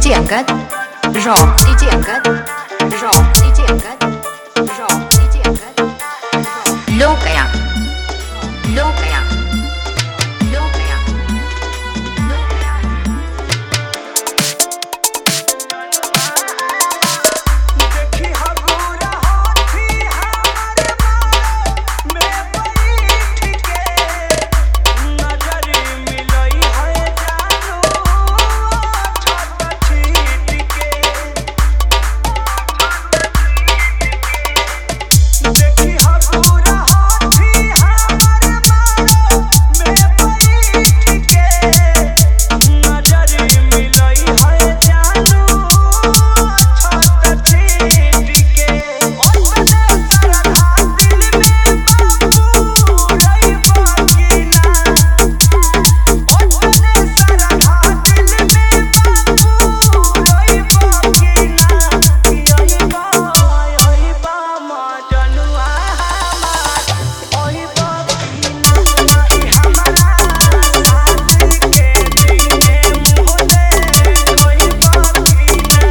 DJ Angad, Rock, DJ Angad, Rock, DJ Angad, Rock, DJ Angad, Lokaya, Lokaya, Lokaya, Lokaya. देखी हगुरा हाथी हमारे बालों में बैठ के नजर मिलई है जानू छत छीट के देखी हगुरा हाथी हमारे बालों में बैठ के नजर मिलई है जानू छत छीट के ओने सरधा दिल में बाबू रही बाकी ना ओने सरधा दिल में बाबू रही बाकी ना यही बा मजनुआ हमार ओही बाकी ना कि हमारा शादी के दिने मुँह दे ओही बाकी ना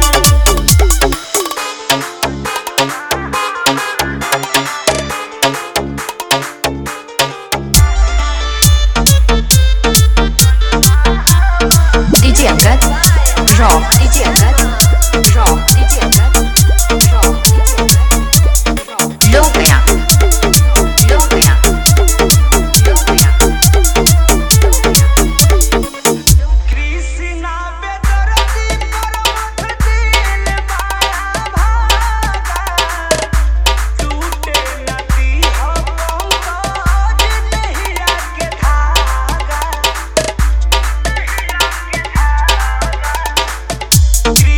DJ Angad, Rock, DJ Angad, Rock, DJ Angad, Rock, DJ Angad, Lokaya, Lokaya, Lokaya. Krishna बेदर्दी परमथ दिल माया भागा टूटे नदी हो पंकज नहिया के धागा